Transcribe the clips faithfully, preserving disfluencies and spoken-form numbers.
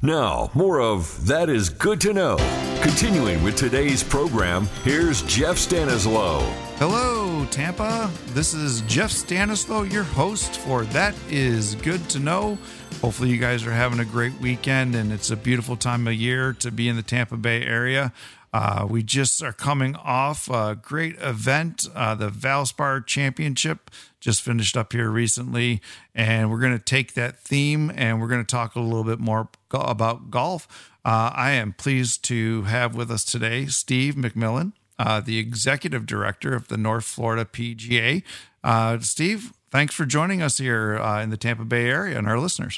Now, more of That Is Good to Know. Continuing with today's program, here's Jeff Stanislow. Hello, Tampa. This is Jeff Stanislow, your host for That Is Good to Know. Hopefully you guys are having a great weekend, and it's a beautiful time of year to be in the Tampa Bay area. Uh, we just are coming off a great event, uh, the Valspar Championship just finished up here recently, and we're going to take that theme and we're going to talk a little bit more go- about golf. Uh, I am pleased to have with us today Steve McMillan, uh, the Executive Director of the North Florida P G A. Uh, Steve, thanks for joining us here uh, in the Tampa Bay area and our listeners.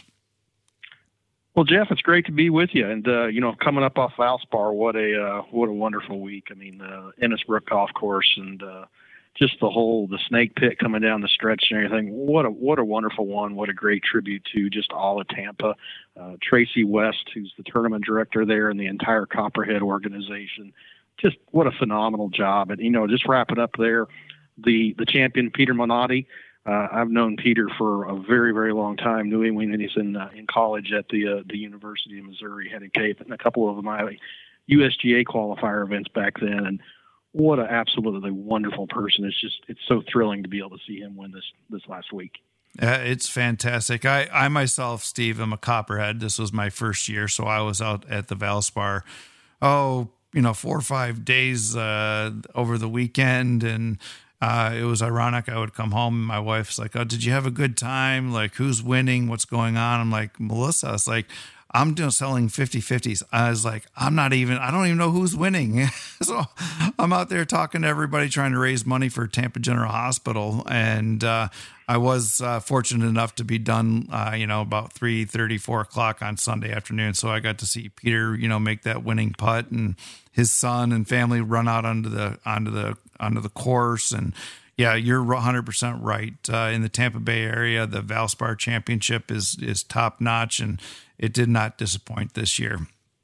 Well, Jeff, it's great to be with you. And, uh, you know, coming up off Valspar, what a uh, what a wonderful week. I mean, uh, Innisbrook Golf Course and uh, just the whole, the snake pit coming down the stretch and everything. What a what a wonderful one. What a great tribute to just all of Tampa. Uh, Tracy West, who's the tournament director there, and the entire Copperhead organization. Just what a phenomenal job. And, you know, just wrap it up there. The, the champion, Peter Minotti. Uh, I've known Peter for a very, very long time. Knew him when he's in uh, in college at the uh, the University of Missouri, headed Cape, and a couple of my U S G A qualifier events back then. And what an absolutely wonderful person! It's just it's so thrilling to be able to see him win this this last week. Uh, it's fantastic. I, I myself, Steve, am a Copperhead. This was my first year, so I was out at the Valspar. Oh, you know, four or five days uh, over the weekend, and Uh, it was ironic. I would come home and my wife's like, "Oh, did you have a good time? Like, who's winning? What's going on?" I'm like, "Melissa," it's like, I'm doing selling fifty-fifties. I was like, I'm not even, I don't even know who's winning. So I'm out there talking to everybody, trying to raise money for Tampa General Hospital. And uh, I was uh, fortunate enough to be done, uh, you know, about three thirty, four o'clock on Sunday afternoon. So I got to see Peter, you know, make that winning putt, and his son and family run out onto the, onto the, onto the course. And yeah, you're one hundred percent right. Uh, in the Tampa Bay area, the Valspar Championship is is top notch, and it did not disappoint this year.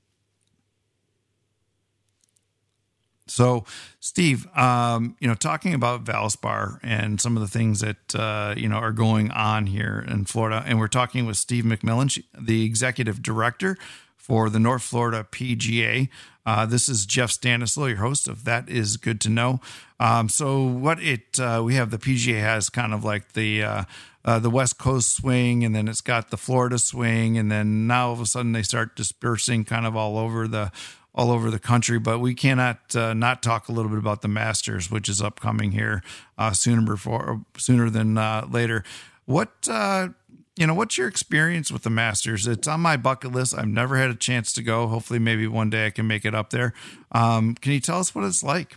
So, Steve, um, you know, talking about Valspar and some of the things that uh, you know are going on here in Florida, and we're talking with Steve McMillan, the executive director for the North Florida P G A. Uh, this is Jeff Stanislow, your host of That Is Good to Know. Um, so what it uh, we have, the P G A has kind of like the uh, uh, the West Coast swing, and then it's got the Florida swing, and then now all of a sudden they start dispersing kind of all over the all over the country. But we cannot uh, not talk a little bit about the Masters, which is upcoming here uh, sooner before sooner than uh, later. What uh, You know, what's your experience with the Masters? It's on my bucket list. I've never had a chance to go. Hopefully, maybe one day I can make it up there. Um, can you tell us what it's like?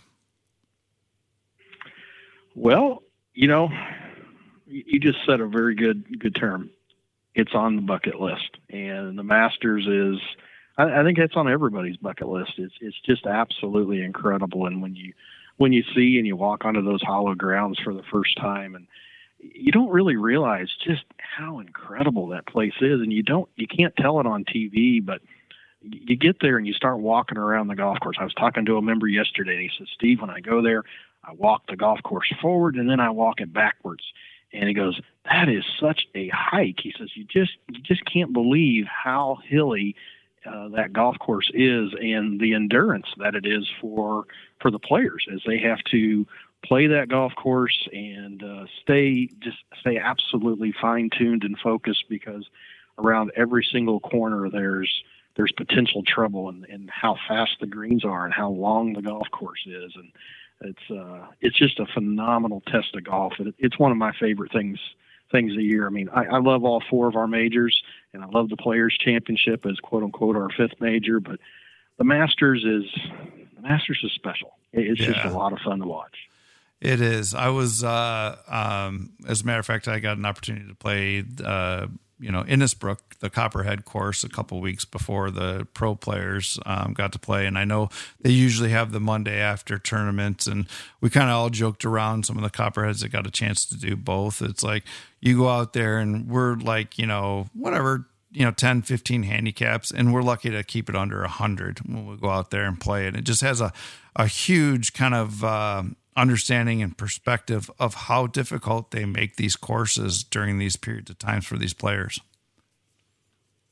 Well, you know, you just said a very good good term. It's on the bucket list, and the Masters is. I, I think it's on everybody's bucket list. It's it's just absolutely incredible. And when you when you see and you walk onto those hollow grounds for the first time, and you don't really realize just how incredible that place is. And you don't, you can't tell it on T V, but you get there and you start walking around the golf course. I was talking to a member yesterday, and he said, "Steve, when I go there, I walk the golf course forward and then I walk it backwards." And he goes, "That is such a hike." He says, you just, you just can't believe how hilly uh, that golf course is, and the endurance that it is for, for the players as they have to play that golf course and uh, stay just stay absolutely fine-tuned and focused, because around every single corner there's there's potential trouble, and, and how fast the greens are and how long the golf course is. And it's uh, it's just a phenomenal test of golf. It, it's one of my favorite things things a year. I mean, I, I love all four of our majors, and I love the Players Championship as quote-unquote our fifth major, but the Masters is the Masters is special. It's yeah. just a lot of fun to watch. It is. I was, uh, um, as a matter of fact, I got an opportunity to play, uh, you know, Innisbrook, the Copperhead course, a couple of weeks before the pro players um, got to play. And I know they usually have the Monday after tournaments, and we kind of all joked around, some of the Copperheads that got a chance to do both. It's like you go out there and we're like, you know, whatever, you know, ten, fifteen handicaps, and we're lucky to keep it under one hundred when we go out there and play it. It just has a, a huge kind of uh, understanding and perspective of how difficult they make these courses during these periods of times for these players.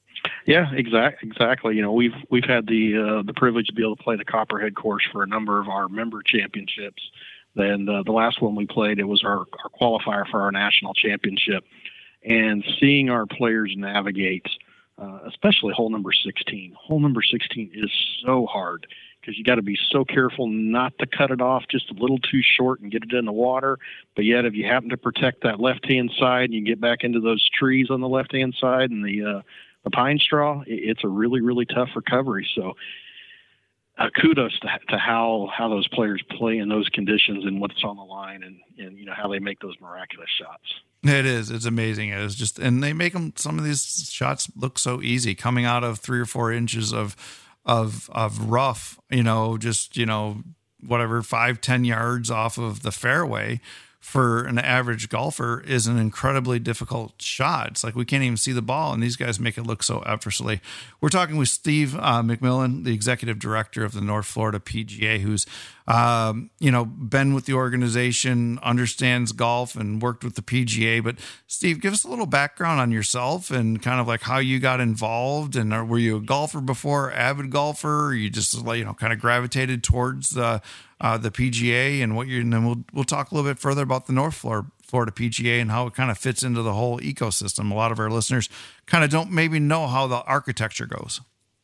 Yeah, exact, exactly. You know, we've we've had the uh, the privilege to be able to play the Copperhead course for a number of our member championships. And uh, the last one we played, it was our, our qualifier for our national championship. And seeing our players navigate, uh, especially hole number sixteen. Hole number sixteen is so hard because you got to be so careful not to cut it off just a little too short and get it in the water. But yet, if you happen to protect that left-hand side and you get back into those trees on the left-hand side and the uh, the pine straw, it's a really, really tough recovery. So uh, kudos to, to how, how those players play in those conditions and what's on the line and, and, you know, how they make those miraculous shots. It is. It's amazing. It is just, and they make them, some of these shots look so easy coming out of three or four inches of, of, of rough, you know, just, you know, whatever, five, ten yards off of the fairway. For an average golfer is an incredibly difficult shot. It's like we can't even see the ball, and these guys make it look so effortlessly. We're talking with Steve uh, McMillan, the executive director of the North Florida P G A, who's um, you know been with the organization, understands golf, and worked with the P G A. But Steve, give us a little background on yourself and kind of like how you got involved. And are, were you a golfer before, avid golfer? Or you just you know kind of gravitated towards the Uh, the P G A and what you, and then we'll we'll talk a little bit further about the North Florida, Florida P G A and how it kind of fits into the whole ecosystem. A lot of our listeners kind of don't maybe know how the architecture goes.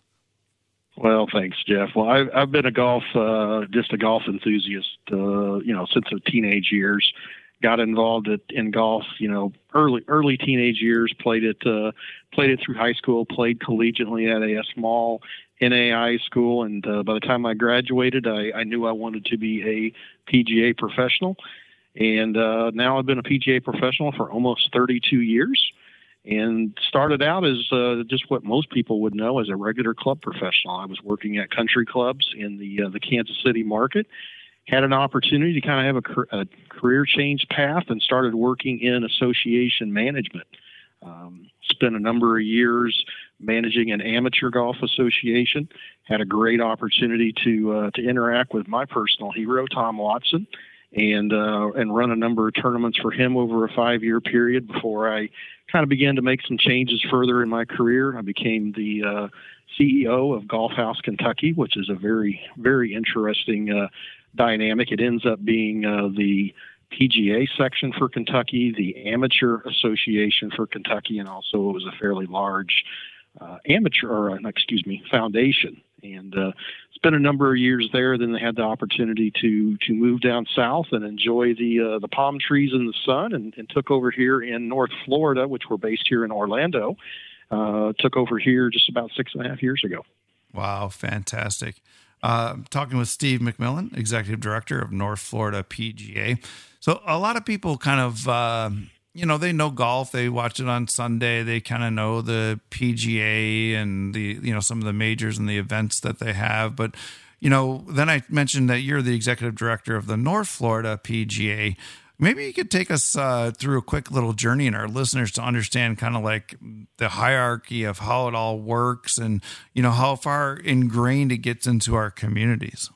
Well, thanks, Jeff. Well, I've, I've been a golf, uh, just a golf enthusiast, uh, you know, since the teenage years. Got involved at, in golf, you know, early early teenage years. Played it, uh, played it through high school. Played collegiately at a, a small N A I school, and uh, by the time I graduated, I, I knew I wanted to be a P G A professional. And uh, now I've been a P G A professional for almost thirty-two years, and started out as uh, just what most people would know as a regular club professional. I was working at country clubs in the uh, the Kansas City market. Had an opportunity to kind of have a, a career change path and started working in association management. Um, spent a number of years managing an amateur golf association. Had a great opportunity to uh, to interact with my personal hero, Tom Watson, and uh, and run a number of tournaments for him over a five-year period before I kind of began to make some changes further in my career. I became the uh, C E O of Golf House Kentucky, which is a very, very interesting uh, dynamic. It ends up being uh, the P G A section for Kentucky, the Amateur Association for Kentucky, and also it was a fairly large uh, amateur, or uh, excuse me, foundation. And uh, spent a number of years there. Then they had the opportunity to to move down south and enjoy the uh, the palm trees and the sun, and, and took over here in North Florida, which we're based here in Orlando. Uh, took over here just about six and a half years ago. Wow, fantastic. Uh, talking with Steve McMillan, Executive Director of North Florida P G A. So a lot of people kind of, uh, you know, they know golf. They watch it on Sunday. They kind of know the P G A and the, you know, some of the majors and the events that they have. But, you know, then I mentioned that you're the Executive Director of the North Florida P G A. Maybe you could take us uh, through a quick little journey and our listeners to understand kind of like the hierarchy of how it all works and, you know, how far ingrained it gets into our communities.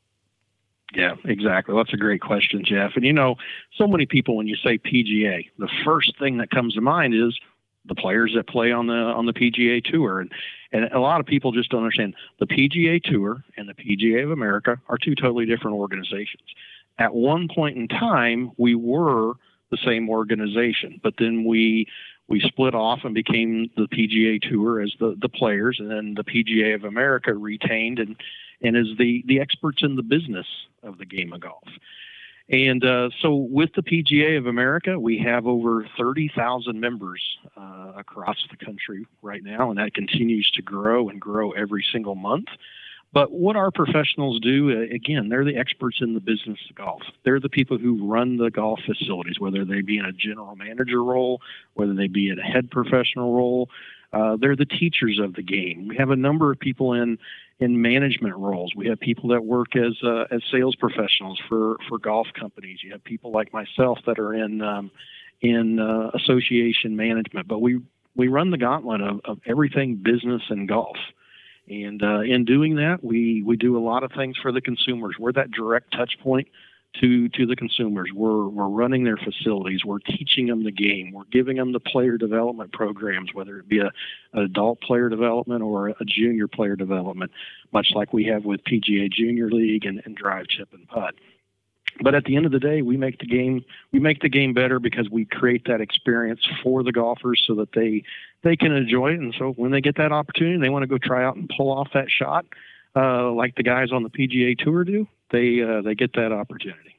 Yeah, exactly. Well, that's a great question, Jeff. And, you know, so many people, when you say P G A, the first thing that comes to mind is the players that play on the on the P G A Tour. And, and a lot of people just don't understand the P G A Tour and the P G A of America are two totally different organizations. At one point in time, we were the same organization, but then we we split off and became the P G A Tour as the, the players, and then the P G A of America retained and, and is the, the experts in the business of the game of golf. And uh, so with the P G A of America, we have over thirty thousand members uh, across the country right now, and that continues to grow and grow every single month. But what our professionals do, again, they're the experts in the business of golf. They're the people who run the golf facilities, whether they be in a general manager role, whether they be in a head professional role. Uh, they're the teachers of the game. We have a number of people in in management roles. We have people that work as uh, as sales professionals for, for golf companies. You have people like myself that are in um, in uh, association management. But we, we run the gauntlet of, of everything business and golf. And uh, in doing that, we, we do a lot of things for the consumers. We're that direct touch point to to the consumers. We're we're running their facilities. We're teaching them the game. We're giving them the player development programs, whether it be a an adult player development or a junior player development, much like we have with P G A Junior League and, and Drive, Chip, and Putt. But at the end of the day, we make the game we make the game better because we create that experience for the golfers so that they they can enjoy it. And so when they get that opportunity, they want to go try out and pull off that shot, uh, like the guys on the P G A Tour do. They uh, they get that opportunity.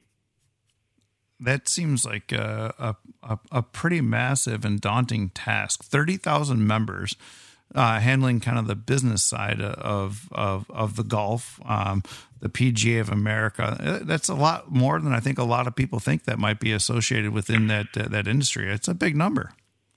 That seems like a a, a pretty massive and daunting task. thirty thousand members. Uh, handling kind of the business side of of of the golf, um, the P G A of America. That's a lot more than I think a lot of people think that might be associated within that uh, that industry. It's a big number.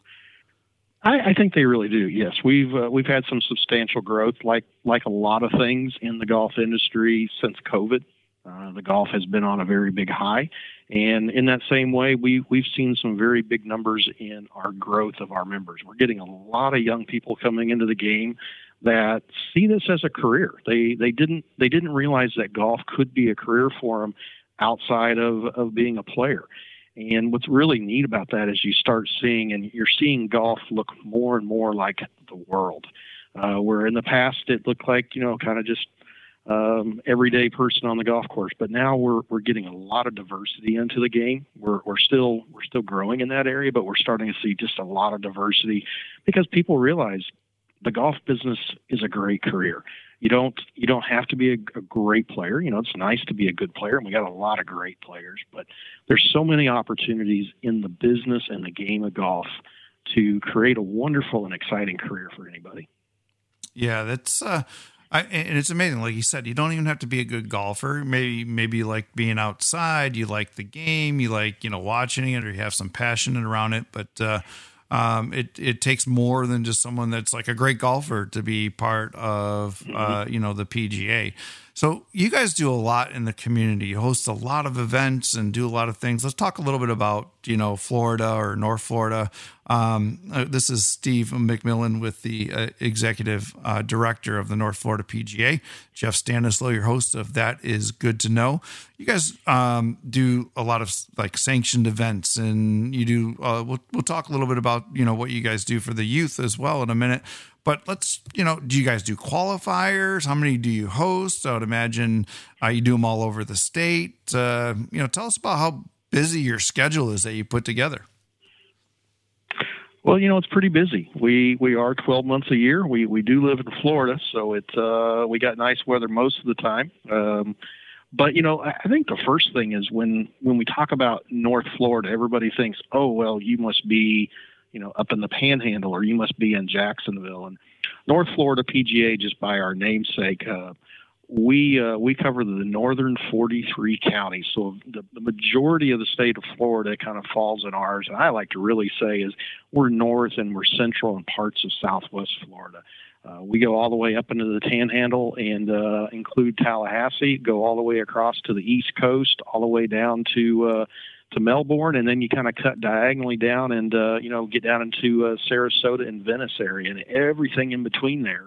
I, I think they really do. Yes, we've uh, we've had some substantial growth, like like a lot of things in the golf industry since COVID. Uh, the golf has been on a very big high. And in that same way, we, we've seen some very big numbers in our growth of our members. We're getting a lot of young people coming into the game that see this as a career. They they didn't they didn't realize that golf could be a career for them outside of, of being a player. And what's really neat about that is you start seeing, and you're seeing golf look more and more like the world, uh, where in the past it looked like, you know, kind of just Um, everyday person on the golf course, but now we're we're getting a lot of diversity into the game. We're we're still we're still growing in that area, but we're starting to see just a lot of diversity because people realize the golf business is a great career. You don't you don't have to be a, a great player. You know, it's nice to be a good player, and we got a lot of great players. But there's so many opportunities in the business and the game of golf to create a wonderful and exciting career for anybody. Yeah, that's. Uh... I, and it's amazing. Like you said, you don't even have to be a good golfer. Maybe, maybe you like being outside, you like the game, you like, you know, watching it, or you have some passion around it. But, uh, um, it, it takes more than just someone that's like a great golfer to be part of, uh, you know, the P G A. So you guys do a lot in the community. You host a lot of events and do a lot of things. Let's talk a little bit about, you know, Florida or North Florida. Um, uh, this is Steve McMillan with the uh, executive uh, director of the North Florida P G A. Jeff Stanislow, your host of That Is Good to Know. You guys um, do a lot of like sanctioned events, and you do. Uh, we'll we'll talk a little bit about, you know, what you guys do for the youth as well in a minute. But let's, you know, do you guys do qualifiers? How many do you host? I would imagine uh, you do them all over the state. Uh, you know, tell us about how busy your schedule is that you put together. Well, you know, it's pretty busy. We we are twelve months a year. We we do live in Florida, so it's uh, we got nice weather most of the time. Um, but you know, I think the first thing is when when we talk about North Florida, everybody thinks, oh, well, you must be, you know, up in the Panhandle, or you must be in Jacksonville. And North Florida P G A, just by our namesake, uh, we uh, we cover the northern forty-three counties. So the, the majority of the state of Florida kind of falls in ours. And I like to really say is we're north and we're central in parts of southwest Florida. Uh, we go all the way up into the Panhandle and uh, include Tallahassee, go all the way across to the East Coast, all the way down to uh, to Melbourne, and then you kind of cut diagonally down and, uh, you know, get down into uh, Sarasota and Venice area, and everything in between there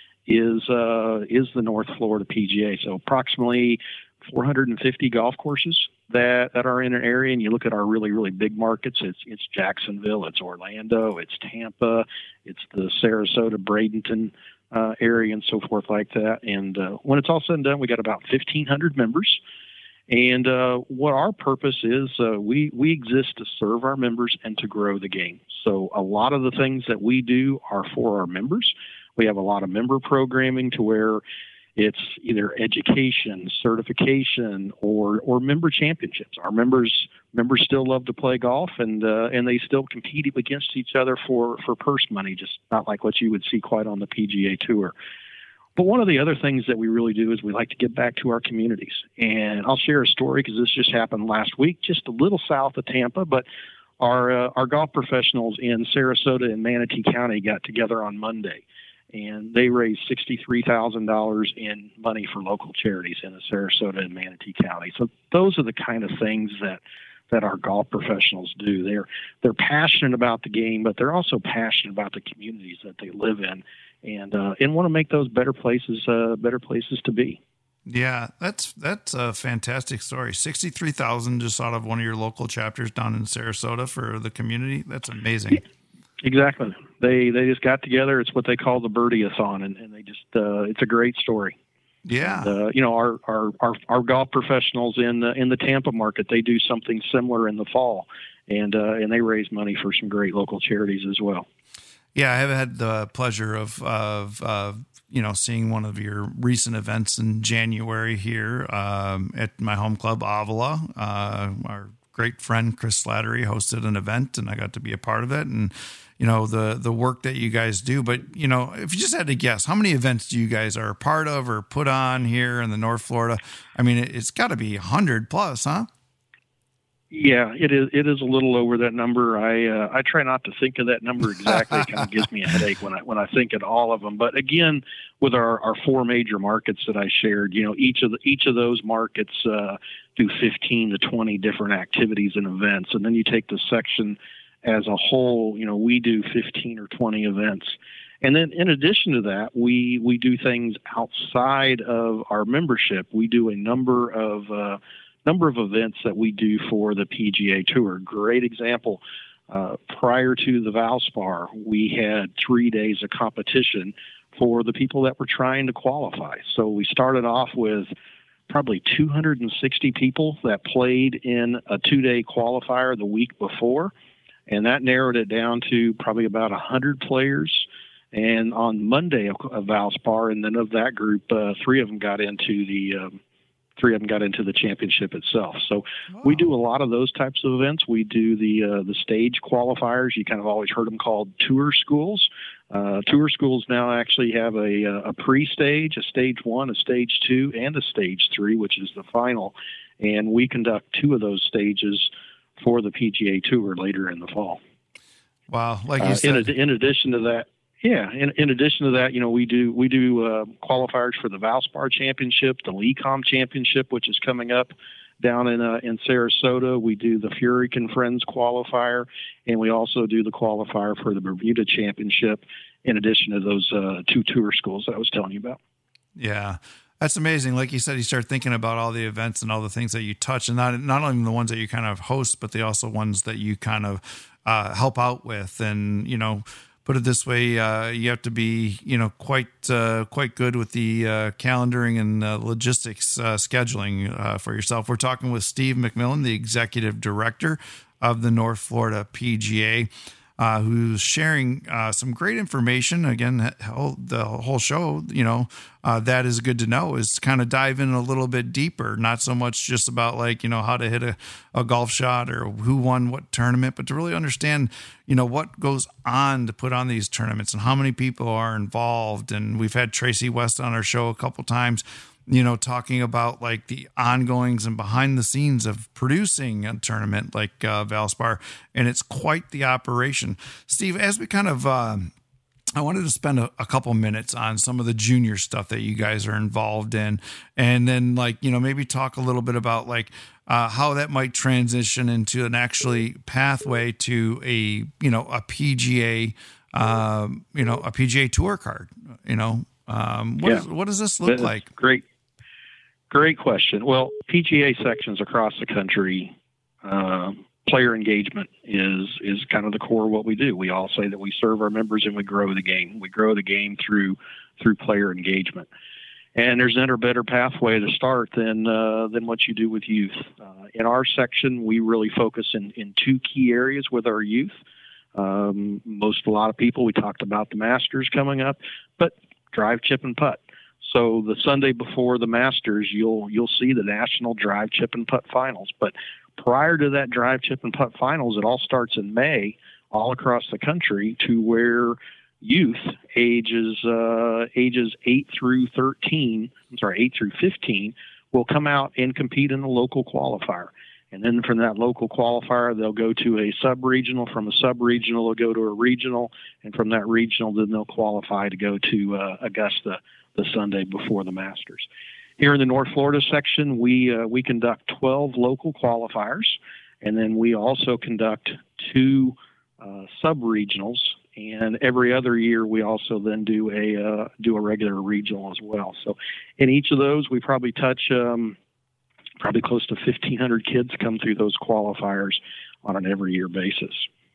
is uh, is the North Florida P G A. So approximately four hundred fifty golf courses that, that are in an area, and you look at our really, really big markets, it's it's Jacksonville, it's Orlando, it's Tampa, it's the Sarasota, Bradenton uh, area, and so forth like that. And uh, when it's all said and done, we got about fifteen hundred members. And uh, what our purpose is, uh, we, we exist to serve our members and to grow the game. So a lot of the things that we do are for our members. We have a lot of member programming to where it's either education, certification, or or member championships. Our members members still love to play golf, and uh, and they still compete against each other for, for purse money, just not like what you would see quite on the P G A Tour. But one of the other things that we really do is we like to get back to our communities. And I'll share a story because this just happened last week, just a little south of Tampa. But our uh, our golf professionals in Sarasota and Manatee County got together on Monday, and they raised sixty-three thousand dollars in money for local charities in the Sarasota and Manatee County. So those are the kind of things that that our golf professionals do. They're they're passionate about the game, but they're also passionate about the communities that they live in, and uh, and want to make those better places, uh, better places to be. Yeah, that's that's a fantastic story. sixty-three thousand just out of one of your local chapters down in Sarasota for the community. That's amazing. Exactly. They they just got together. It's what they call the Birdie-a-thon, and, and they just uh, it's a great story. Yeah. And, uh, you know, our, our, our, our golf professionals in the, in the Tampa market, they do something similar in the fall, and uh, and they raise money for some great local charities as well. Yeah, I have had the pleasure of of uh, you know seeing one of your recent events in January here um, at my home club, Avila. Uh, our great friend Chris Slattery hosted an event, and I got to be a part of it. And you know the the work that you guys do. But you know, if you just had to guess, how many events do you guys are a part of or put on here in the North Florida? I mean, it's got to be a hundred plus, huh? Yeah, it is. It is a little over that number. I uh, I try not to think of that number exactly. It kind of gives me a headache when I when I think of all of them. But again, with our, our four major markets that I shared, you know, each of the, each of those markets uh, do fifteen to twenty different activities and events, and then you take the section as a whole. You know, we do fifteen or twenty events. And then in addition to that, we, we do things outside of our membership. We do a number of uh, number of events that we do for the P G A Tour. Great example. Uh, prior to the Valspar, we had three days of competition for the people that were trying to qualify. So we started off with probably two hundred sixty people that played in a two-day qualifier the week before, and that narrowed it down to probably about one hundred players. And on Monday of, of Valspar, and then of that group, uh, three of them got into the um, Three of them got into the championship itself. So wow. We do a lot of those types of events. We do the uh, the stage qualifiers. You kind of always heard them called tour schools. Uh, tour schools now actually have a, a pre-stage, a stage one, a stage two, and a stage three, which is the final. And we conduct two of those stages for the P G A Tour later in the fall. Wow. Like you uh, said. In, ad- in addition to that, Yeah, in, in addition to that, you know, we do we do uh, qualifiers for the Valspar Championship, the LECOM Championship, which is coming up down in uh, in Sarasota. We do the Furyk and Friends qualifier, and we also do the qualifier for the Bermuda Championship, in addition to those uh, two tour schools that I was telling you about. Yeah. That's amazing. Like you said, you start thinking about all the events and all the things that you touch, and not not only the ones that you kind of host, but the also ones that you kind of uh, help out with, and you know. Put it this way, uh, you have to be, you know, quite uh, quite good with the uh, calendaring and uh, logistics uh, scheduling uh, for yourself. We're talking with Steve McMillan, the executive director of the North Florida P G A, uh, who's sharing uh, some great information. Again, the whole show, you know, uh, that is good to know, is kind of dive in a little bit deeper, not so much just about like, you know, how to hit a, a golf shot or who won what tournament, but to really understand, you know, what goes on to put on these tournaments and how many people are involved. And we've had Tracy West on our show a couple times, you know, talking about like the ongoings and behind the scenes of producing a tournament like uh, Valspar, and it's quite the operation. Steve, as we kind of, um, I wanted to spend a, a couple minutes on some of the junior stuff that you guys are involved in, and then like, you know, maybe talk a little bit about like uh, how that might transition into an actually pathway to a, you know, a P G A, um, you know, a P G A Tour card, you know, um, what, yeah. is, what does this look That's like? Great. Great question. Well, P G A sections across the country, uh, player engagement is is kind of the core of what we do. We all say that we serve our members and we grow the game. We grow the game through through player engagement. And there's never a better pathway to start than uh, than what you do with youth. Uh, in our section, we really focus in, in two key areas with our youth. Um, most, a lot of people, we talked about the Masters coming up, but drive, chip, and putt. So the Sunday before the Masters, you'll you'll see the National Drive, Chip, and Putt Finals. But prior to that Drive, Chip, and Putt Finals, it all starts in May all across the country, to where youth ages uh, ages eight through thirteen, I'm sorry, eight through fifteen, will come out and compete in the local qualifier. And then from that local qualifier, they'll go to a sub-regional. From a sub-regional, they'll go to a regional. And from that regional, then they'll qualify to go to uh, Augusta the Sunday before the Masters. Here in the North Florida section, we uh, we conduct twelve local qualifiers, and then we also conduct two uh, sub-regionals And every other year, we also then do a uh, do a regular regional as well. So in each of those, we probably touch um, probably close to fifteen hundred kids come through those qualifiers on an every year basis.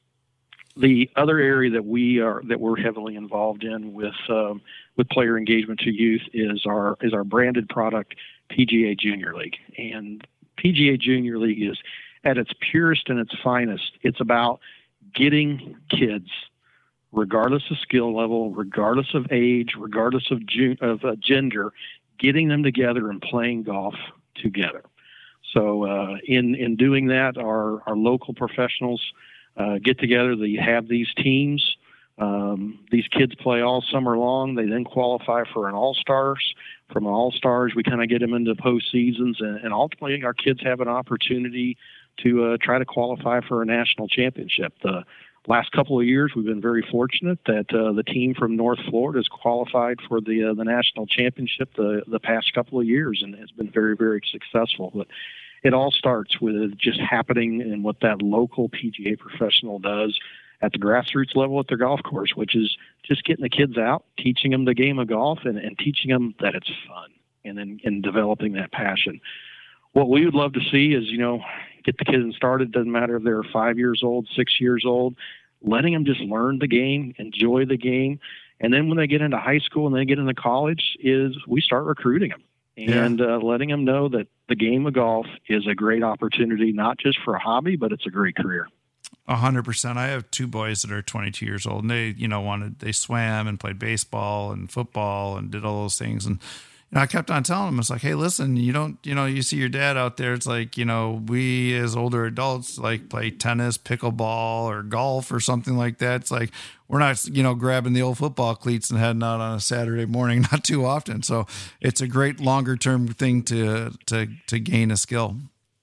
The other area that we are that we're heavily involved in with um, with player engagement to youth is our is our branded product, P G A Junior League. And P G A Junior League is at its purest and its finest. It's about getting kids, regardless of skill level, regardless of age, regardless of, ju- of uh, gender, getting them together and playing golf together. So uh, in in doing that, our, our local professionals uh, get together. They have these teams. Um, these kids play all summer long. They then qualify for an All-Stars. From All-Stars, we kind of get them into postseasons, and, and ultimately our kids have an opportunity to uh, try to qualify for a national championship. The last couple of years, we've been very fortunate that uh, the team from North Florida has qualified for the uh, the national championship the the past couple of years, and it's been very, very successful. But it all starts with just happening and what that local P G A professional does at the grassroots level at their golf course, which is just getting the kids out, teaching them the game of golf, and, and teaching them that it's fun, and then and developing that passion. What we would love to see is, you know, get the kids started. Doesn't matter if they're five years old, six years old, letting them just learn the game, enjoy the game. And then when they get into high school and they get into college, is we start recruiting them and yeah. uh, letting them know that the game of golf is a great opportunity, not just for a hobby, but it's a great career. A hundred percent. I have two boys that are twenty-two years old, and they, you know, wanted, they swam and played baseball and football and did all those things. And, you know, I kept on telling them, it's like, hey, listen, you don't, you know, you see your dad out there. It's like, you know, we as older adults like play tennis, pickleball, or golf or something like that. It's like, we're not, you know, grabbing the old football cleats and heading out on a Saturday morning, not too often. So it's a great longer term thing to, to, to gain a skill.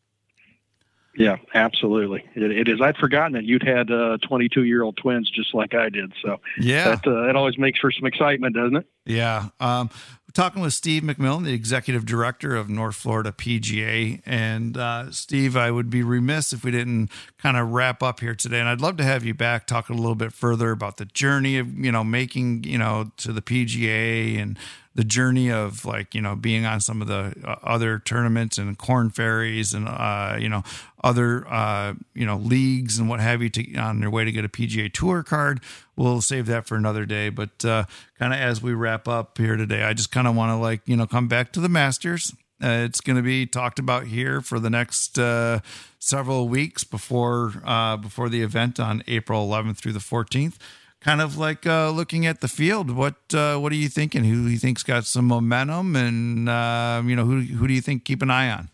Yeah, absolutely. It, it is. I'd forgotten that you'd had uh, twenty-two-year-old twins just like I did. So yeah, that, uh, that always makes for some excitement, doesn't it? Yeah. Um, we're talking with Steve McMillan, the executive director of North Florida P G A. And uh, Steve, I would be remiss if we didn't kind of wrap up here today. And I'd love to have you back talking a little bit further about the journey of, you know, making, you know, to the P G A and the journey of, like, you know, being on some of the uh, other tournaments and Corn Ferries and, uh, you know, other, uh, you know, leagues and what have you to on their way to get a P G A Tour card. We'll save that for another day. But uh, kind of as we wrap up here today, I just kind of want to, like, you know, come back to the Masters. Uh, it's going to be talked about here for the next uh, several weeks before uh, before the event on April eleventh through the fourteenth. Kind of like uh, looking at the field. What uh, what are you thinking? Who do you think's got some momentum, and uh, you know, who who do you think keep an eye on?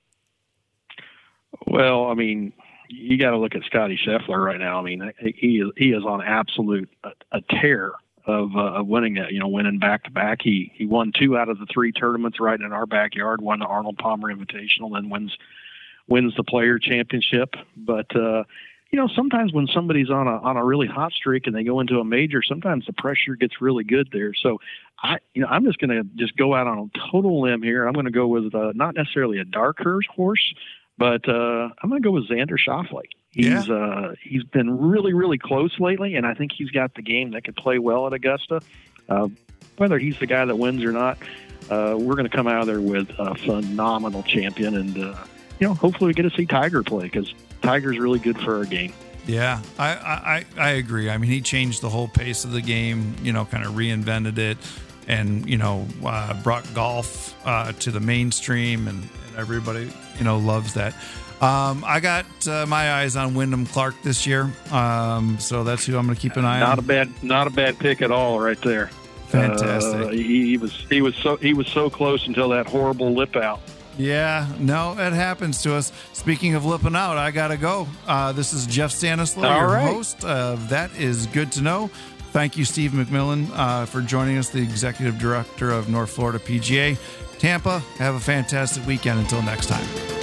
Well, I mean, you got to look at Scotty Scheffler right now. I mean, he is he is on absolute a, a tear of uh, of winning that. You know, winning back to back. He he won two out of the three tournaments right in our backyard. Won the Arnold Palmer Invitational, then wins wins the Player Championship. But uh, you know, sometimes when somebody's on a on a really hot streak and they go into a major, sometimes the pressure gets really good there. So I, you know, I'm just going to just go out on a total limb here. I'm going to go with uh, not necessarily a dark horse, but uh, I'm going to go with Xander Schauffele. He's yeah. uh, he's been really really close lately, and I think he's got the game that could play well at Augusta. Uh, whether he's the guy that wins or not, uh, we're going to come out of there with a phenomenal champion, and uh, you know, hopefully we get to see Tiger play, because Tiger's really good for our game. Yeah, I, I, I agree. I mean, he changed the whole pace of the game, you know, kind of reinvented it, and, you know, uh, brought golf uh, to the mainstream, and, and everybody, you know, loves that. Um, I got uh, my eyes on Wyndham Clark this year, um, so that's who I'm going to keep an eye not on. Not a bad, not a bad pick at all, right there. Fantastic. Uh, he, he was, he was so, he was so close until that horrible lip out. Yeah, no, it happens to us. Speaking of lipping out, I got to go. Uh, this is Jeff Stanislaw, All your right. host of That Is Good to Know. Thank you, Steve McMillan, uh, for joining us, the Executive Director of North Florida P G A. Tampa, have a fantastic weekend. Until next time.